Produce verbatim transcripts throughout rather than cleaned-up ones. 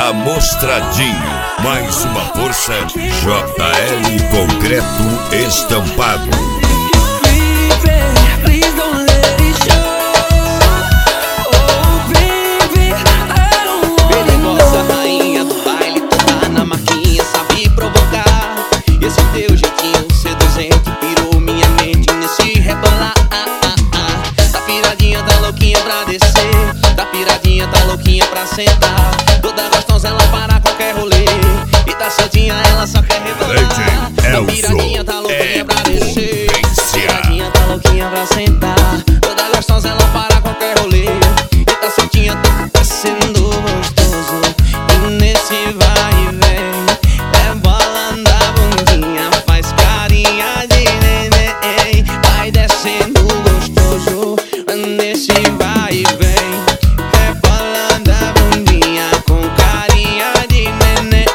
Amostradinho, mais uma força, J L Concreto Estampado. Perigosa rainha do baile, toda na marquinha, sabe provocar. Esse teu jeitinho seduzente pirou minha mente nesse rebolar. Tá piradinha, tá louquinha pra descer, tá piradinha, tá louquinha pra sentar. Toda gostosa ela para qualquer rolê, e tá soltinha ela só quer rebolar. Tá piradinha, tá louquinha pra descer, tá piradinha, tá louquinha pra sentar. Toda gostosa ela para qualquer rolê, e tá soltinha, tá sendo gostoso. E nesse vai e vem, é bola da bundinha, faz carinha de neném, vai descendo gostoso. Nesse vai e vem, é bola da bundinha com carinha de neném.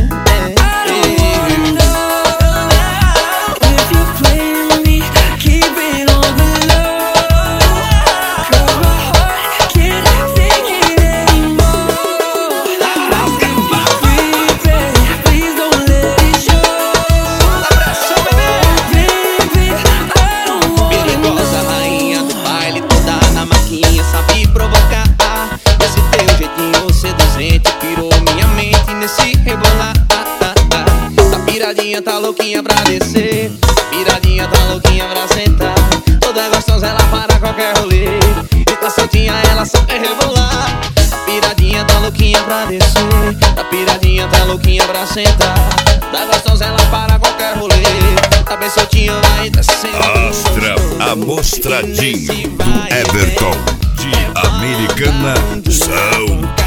Perigosa rainha do baile, toda na maquinha, sabe provocar. Esse teu jeitinho seduzente pirou minha mente nesse rebolar. Tá piradinha, tá louquinha pra descer, tá piradinha, tá louquinha pra sentar. Toda gostosa ela para qualquer rolê, e tá soltinha ela só quer rebolar. Tá piradinha, tá louquinha pra descer, tá piradinha, tá louquinha pra sentar. Toda gostosa ela para qualquer rolê, tá bem soltinha, vai descendo. Astra Amostradinho do Everton de Americana São